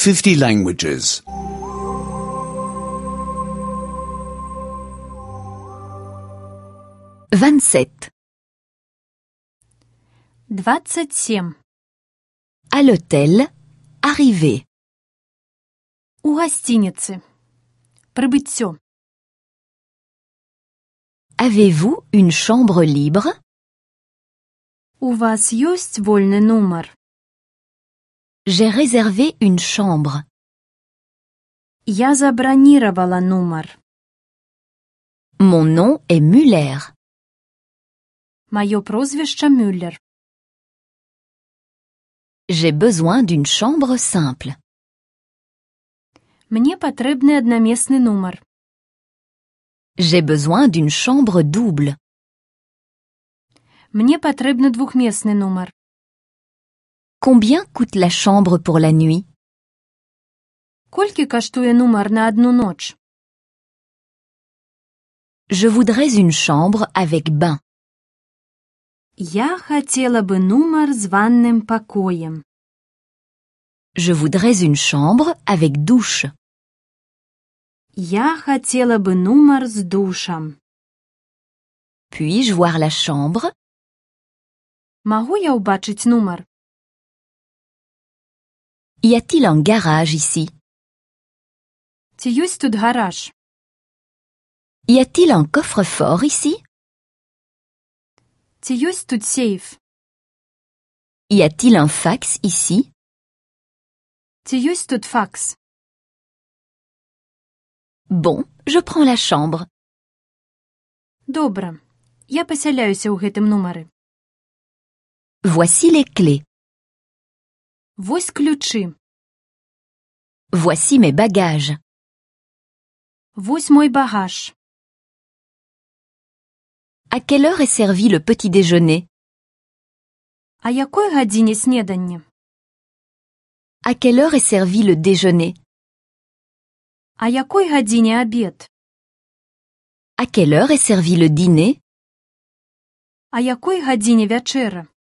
50 languages. 27. 27. À l'hôtel, arrivé. У гостиницы. Прибыццё. Avez-vous une chambre libre? У вас ёсць вольны нумар? J'ai réservé une chambre. Я забронировала нумар. Mon nom est Muller. Маё прозвішча Мюллер. J'ai besoin d'une chambre simple. Мне патрэбны аднаместны нумар. J'ai besoin d'une chambre double. Мне патрэбны двухместны нумар. Combien coûte la chambre pour la nuit? Колькі каштуе нумар на адну ноч? Je voudrais une chambre avec bain. Я хацела бы нумар з ванным пакоем. Je voudrais une chambre avec douche. Я хацела бы нумар з душам. Puis-je voir la chambre? Магу я ўбачыць нумар? Y a-t-il un garage ici? Ці ёсць тут гараж? Y a-t-il un coffre-fort ici? Ці ёсць тут сейф? Y a-t-il un fax ici? Ці ёсць тут факс? Bon, je prends la chambre. Добра. Я пасяляюся ў гэтым нумары. Voici les clés. Вось ключы. Voici mes bagages. Вось мой багаж. À quelle heure est servi le petit déjeuner? А якой гадзіне снеданне? À quelle heure est servi le déjeuner? А якой гадзіне абед? À quelle heure est servi le dîner? А якой гадзіне вячэра?